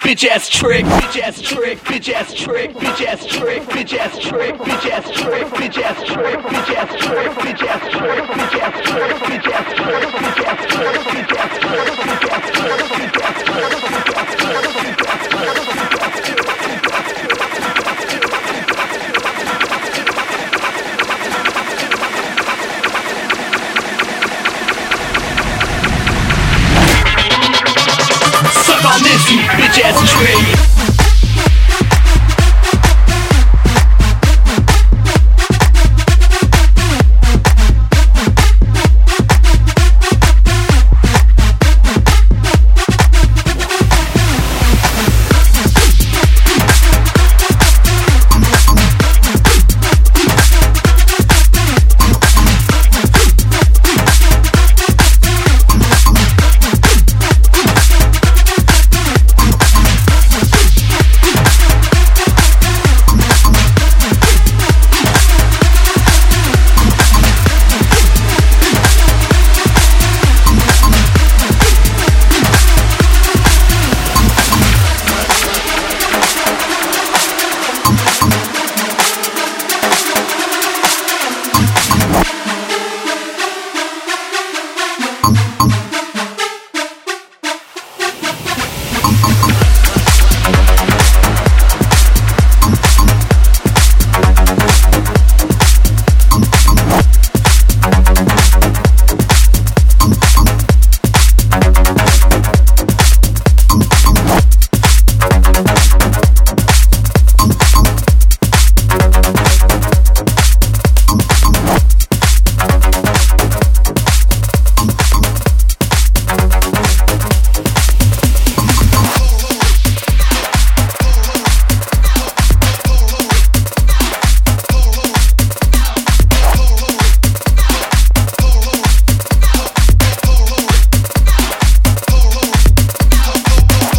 bitch ass trick, bitch ass trick, bitch ass trick, bitch ass trick, bitch ass trick, bitch ass trick, bitch ass trick, bitch ass trick, bitch ass trick, bitch ass trick, bitch ass trick, bitch ass trick, bitch ass trick, bitch ass trick, bitch ass bitch ass trick.